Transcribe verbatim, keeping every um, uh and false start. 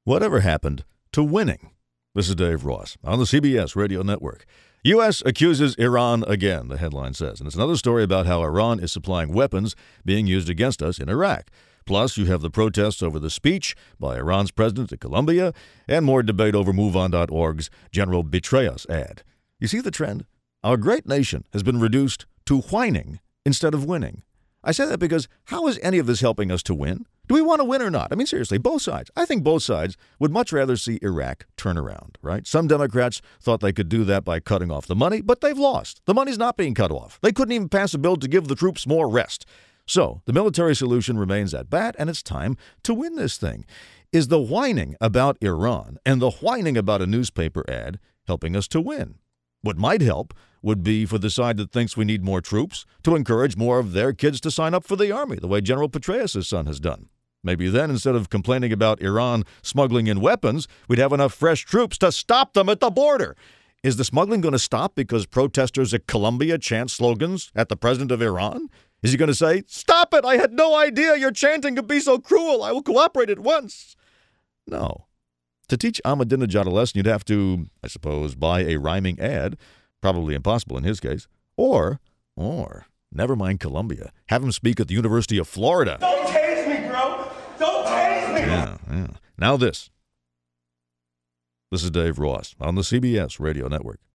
Whatever happened to winning? This is Dave Ross on the C B S Radio Network. U S accuses Iran again, the headline says. And it's another story about how Iran is supplying weapons being used against us in Iraq. Plus, you have the protests over the speech by Iran's president at Columbia and more debate over MoveOn dot org's General Betray Us ad. You see the trend? Our great nation has been reduced to whining instead of winning. I say that because how is any of this helping us to win? Do we want to win or not? I mean, seriously, both sides. I think both sides would much rather see Iraq turn around, right? Some Democrats thought they could do that by cutting off the money, but they've lost. The money's not being cut off. They couldn't even pass a bill to give the troops more rest. So the military solution remains at bat, and it's time to win this thing. Is the whining about Iran and the whining about a newspaper ad helping us to win? What might help would be for the side that thinks we need more troops to encourage more of their kids to sign up for the Army, the way General Petraeus' son has done. Maybe then, instead of complaining about Iran smuggling in weapons, we'd have enough fresh troops to stop them at the border. Is the smuggling going to stop because protesters at Columbia chant slogans at the president of Iran? Is he going to say, "Stop it, I had no idea your chanting could be so cruel, I will cooperate at once"? No. To teach Ahmadinejad a lesson, you'd have to, I suppose, buy a rhyming ad. Probably impossible in his case. Or, or, never mind Columbia, have him speak at the University of Florida. Don't tase me, bro! Don't tase me! Yeah, yeah. Now this. This is Dave Ross on the C B S Radio Network.